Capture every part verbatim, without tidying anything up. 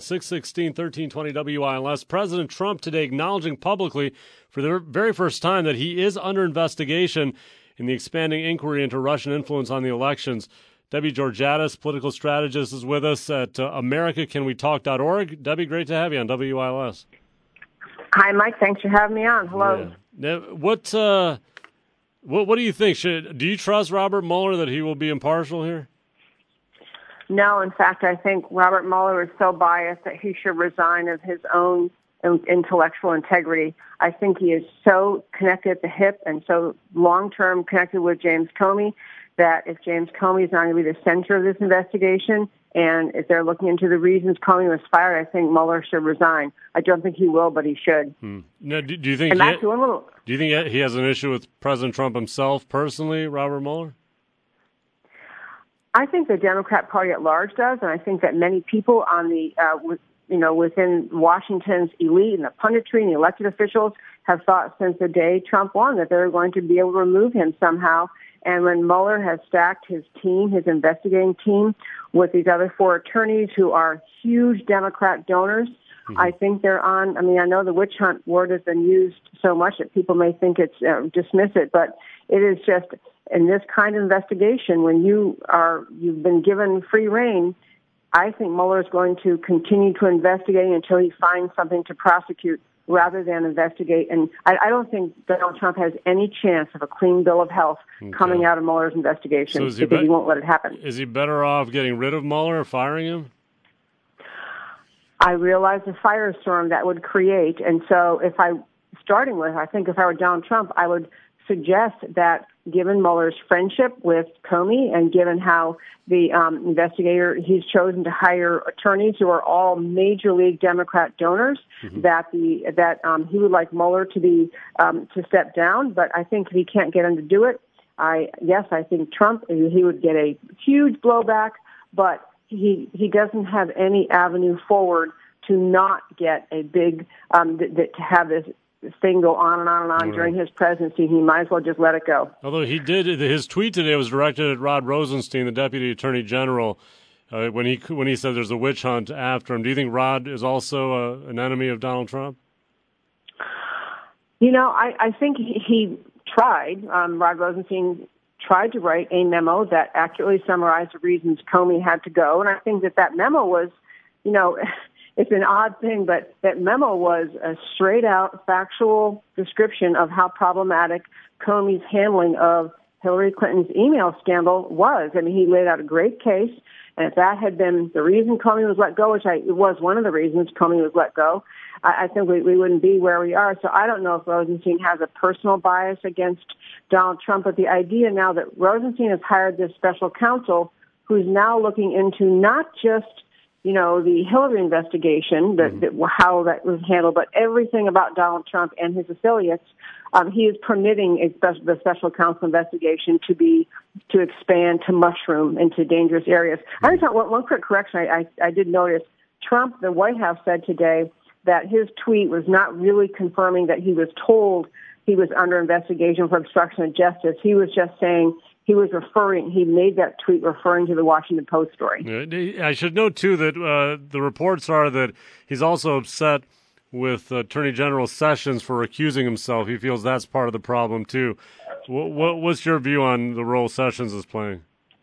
six sixteen, thirteen twenty W I L S. President Trump today acknowledging publicly for the very first time that he is under investigation in the expanding inquiry into Russian influence on the elections. Debbie Georgatos, political strategist, is with us at uh, america can we talk dot org. Debbie, great to have you on W I L S. Hi, Mike. Thanks for having me on. Hello. Yeah. Now, what, uh, what what do you think? Should, do you trust Robert Mueller that he will be impartial here? No, in fact, I think Robert Mueller is so biased that he should resign of his own intellectual integrity. I think he is so connected at the hip and so long-term connected with James Comey that if James Comey is not going to be the center of this investigation, and if they're looking into the reasons Comey was fired, I think Mueller should resign. I don't think he will, but he should. Hmm. Now, do, do you think? And he, actually, one little, do you think he has an issue with President Trump himself personally, Robert Mueller? I think the Democrat Party at large does, and I think that many people on the, uh, with, you know, within Washington's elite and the punditry and the elected officials have thought since the day Trump won that they were going to be able to remove him somehow. And when Mueller has stacked his team, his investigating team, with these other four attorneys who are huge Democrat donors, mm-hmm. I think they're on. I mean, I know the witch hunt word has been used so much that people may think it's uh, dismiss it, but it is just in this kind of investigation when you are you've been given free rein. I think Mueller is going to continue to investigate until he finds something to prosecute, rather than investigate. And I, I don't think Donald Trump has any chance of a clean bill of health okay. coming out of Mueller's investigation so he because be- he won't let it happen. Is he better off getting rid of Mueller or firing him? I realize the firestorm that would create. And so if I, starting with, I think if I were Donald Trump, I would suggest that given Mueller's friendship with Comey and given how the um, investigator, he's chosen to hire attorneys who are all major league Democrat donors, mm-hmm. that the that um, he would like Mueller to be um, to step down. But I think if he can't get him to do it, I yes, I think Trump he would get a huge blowback. But he he doesn't have any avenue forward to not get a big um, th- th- to have this thing go on and on and on right. during his presidency. He might as well just let it go. Although he did, his tweet today was directed at Rod Rosenstein, the Deputy Attorney General, uh, when he when he said there's a witch hunt after him. Do you think Rod is also uh, an enemy of Donald Trump? You know, I, I think he, he tried. Um, Rod Rosenstein tried to write a memo that accurately summarized the reasons Comey had to go, and I think that that memo was, you know, it's an odd thing, but that memo was a straight-out factual description of how problematic Comey's handling of Hillary Clinton's email scandal was. I mean, he laid out a great case, and if that had been the reason Comey was let go, which I, it was one of the reasons Comey was let go, I, I think we, we wouldn't be where we are. So I don't know if Rosenstein has a personal bias against Donald Trump, but the idea now that Rosenstein has hired this special counsel who's now looking into not just you know, the Hillary investigation, that, that how that was handled, but everything about Donald Trump and his affiliates, um, he is permitting a special, the special counsel investigation to be, to expand, to mushroom into dangerous areas. I just thought one, one quick correction I, I, I did notice. Trump, the White House said today that his tweet was not really confirming that he was told he was under investigation for obstruction of justice. He was just saying, He was referring, he made that tweet referring to the Washington Post story. I should note, too, that uh, the reports are that he's also upset with Attorney General Sessions for recusing himself. He feels that's part of the problem, too. What, what, what's your view on the role Sessions is playing?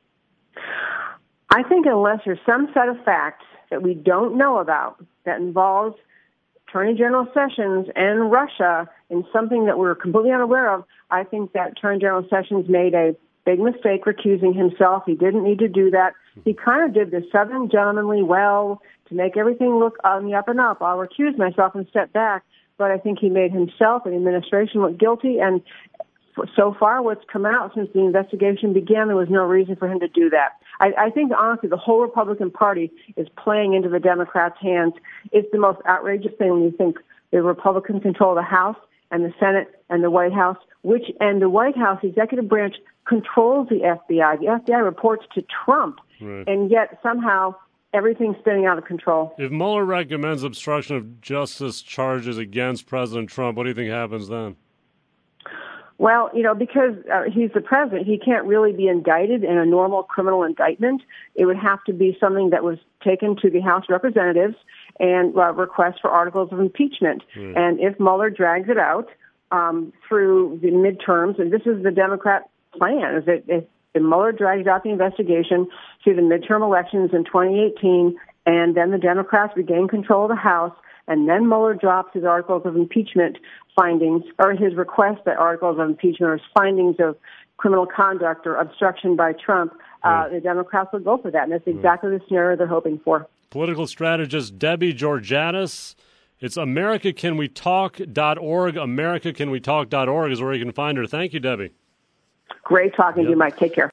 I think unless there's some set of facts that we don't know about that involves Attorney General Sessions and Russia in something that we're completely unaware of, I think that Attorney General Sessions made a big mistake recusing himself. He didn't need to do that. He kind of did the Southern gentlemanly well to make everything look on the up and up. I'll recuse myself and step back. But I think he made himself and the administration look guilty. And so far, what's come out since the investigation began, there was no reason for him to do that. I, I think, honestly, the whole Republican Party is playing into the Democrats' hands. It's the most outrageous thing when you think the Republicans control the House and the Senate and the White House, which and the White House, the executive branch, controls the F B I. The F B I reports to Trump, right. And yet somehow everything's spinning out of control. If Mueller recommends obstruction of justice charges against President Trump, what do you think happens then? Well, you know, because uh, he's the president, he can't really be indicted in a normal criminal indictment. It would have to be something that was taken to the House of Representatives and uh, request for articles of impeachment. Mm. And if Mueller drags it out um, through the midterms, and this is the Democrat plan, is that if, if Mueller drags out the investigation through the midterm elections in twenty eighteen, and then the Democrats regain control of the House, and then Mueller drops his articles of impeachment findings, or his request that articles of impeachment or his findings of criminal conduct or obstruction by Trump, uh, the Democrats will go for that. And that's exactly the scenario they're hoping for. Political strategist Debbie Georgatos. It's America Can We Talk dot org. America Can We Talk dot org is where you can find her. Thank you, Debbie. Great talking yep. to you, Mike. Take care.